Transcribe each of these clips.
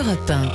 Europe 1.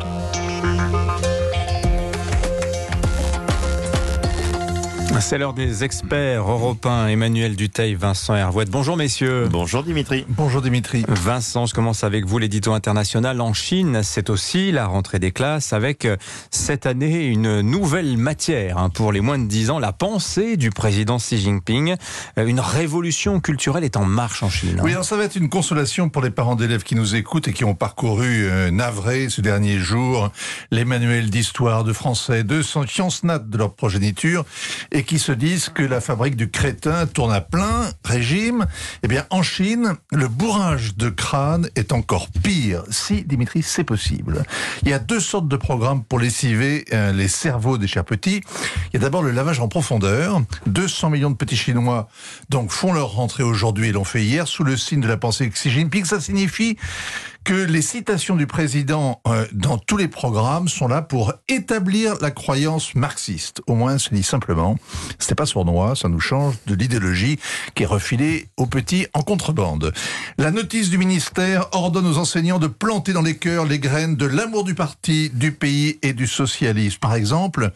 C'est l'heure des experts européens. Emmanuel Dutheil, Vincent Hervouet. Bonjour messieurs. Bonjour Dimitri. Bonjour Dimitri. Vincent, je commence avec vous. L'édito international en Chine, c'est aussi la rentrée des classes avec cette année une nouvelle matière pour les moins de 10 ans, la pensée du président Xi Jinping. Une révolution culturelle est en marche en Chine. Oui, alors ça va être une consolation pour les parents d'élèves qui nous écoutent et qui ont parcouru navrés ce dernier jour les manuels d'histoire, de français, de sciences nat de leur progéniture et qui se disent que la fabrique du crétin tourne à plein régime. Eh bien, en Chine, le bourrage de crâne est encore pire. Si, Dimitri, c'est possible. Il y a deux sortes de programmes pour lessiver les cerveaux des chers petits. Il y a d'abord le lavage en profondeur. 200 millions de petits Chinois donc font leur rentrée aujourd'hui et l'ont fait hier sous le signe de la pensée de Xi Jinping. Ça signifie que les citations du président dans tous les programmes sont là pour établir la croyance marxiste. Au moins, c'est dit simplement, c'est pas sournois, ça nous change de l'idéologie qui est refilée aux petits en contrebande. La notice du ministère ordonne aux enseignants de planter dans les cœurs les graines de l'amour du parti, du pays et du socialisme. Par exemple,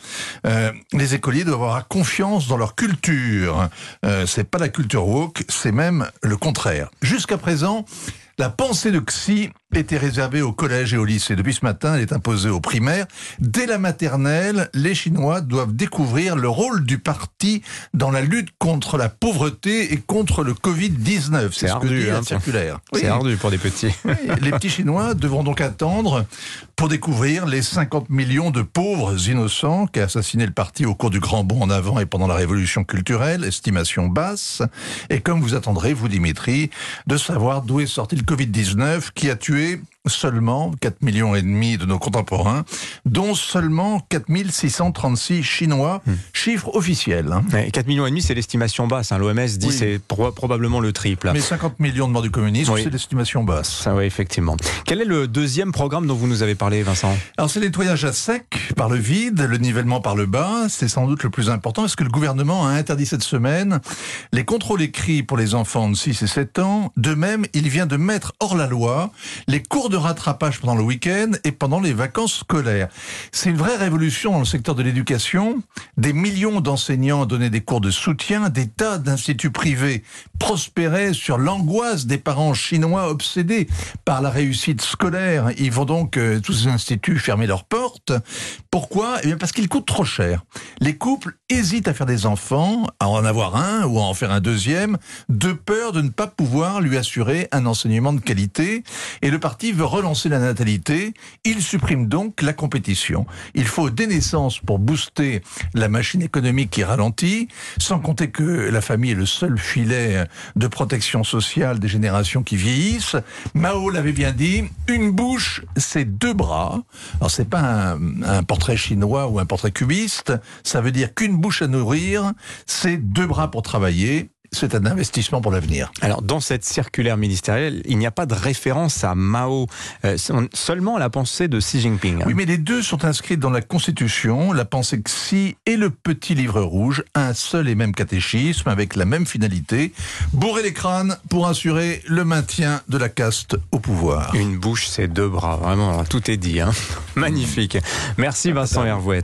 les écoliers doivent avoir confiance dans leur culture. C'est pas la culture woke, c'est même le contraire. Jusqu'à présent, la pensée de Xi était réservée au collège et au lycée. Depuis ce matin, elle est imposée aux primaires. Dès la maternelle, les Chinois doivent découvrir le rôle du parti dans la lutte contre la pauvreté et contre le Covid-19. C'est ce que ardu, dit la circulaire. C'est Oui. ardu pour des petits. Oui, les petits Chinois devront donc attendre pour découvrir les 50 millions de pauvres innocents qu'a assassiné le parti au cours du grand bond en avant et pendant la révolution culturelle, estimation basse. Et comme vous attendrez, vous Dimitri, de savoir d'où est sorti le Covid-19 qui a tué seulement 4,5 millions de nos contemporains, dont seulement 4 636 Chinois, chiffre officiel. 4,5 millions, c'est l'estimation basse. L'OMS dit Oui. c'est probablement le triple. Mais 50 millions de morts du communisme, Oui. c'est l'estimation basse. Ça, oui, effectivement. Quel est le deuxième programme dont vous nous avez parlé, Vincent ? Alors c'est le nettoyage à sec par le vide, le nivellement par le bas, c'est sans doute le plus important. Est-ce que le gouvernement a interdit cette semaine les contrôles écrits pour les enfants de 6 et 7 ans? De même, il vient de mettre hors la loi les cours de rattrapage pendant le week-end et pendant les vacances scolaires. C'est une vraie révolution dans le secteur de l'éducation. Des millions d'enseignants donnaient des cours de soutien, des tas d'instituts privés prospéraient sur l'angoisse des parents chinois obsédés par la réussite scolaire. Ils vont donc, tous ces instituts, fermer leurs portes. Pourquoi ? Eh bien parce qu'ils coûtent trop cher. Les couples hésitent à faire des enfants, à en avoir un ou à en faire un deuxième, de peur de ne pas pouvoir lui assurer un enseignement de qualité. Et le parti veut relancer la natalité. Il supprime donc la compétition. Il faut des naissances pour booster la machine économique qui ralentit, sans compter que la famille est le seul filet de protection sociale des générations qui vieillissent. Mao l'avait bien dit, une bouche, c'est deux bras. Alors c'est pas un portrait chinois ou un portrait cubiste, ça veut dire qu'une bouche à nourrir, c'est deux bras pour travailler. C'est un investissement pour l'avenir. Alors, dans cette circulaire ministérielle, il n'y a pas de référence à Mao, seulement à la pensée de Xi Jinping. Oui, mais les deux sont inscrits dans la Constitution, la pensée Xi et le petit livre rouge, un seul et même catéchisme avec la même finalité, bourrer les crânes pour assurer le maintien de la caste au pouvoir. Une bouche, c'est deux bras. Vraiment, alors, tout est dit. Magnifique. Merci Vincent Hervouet.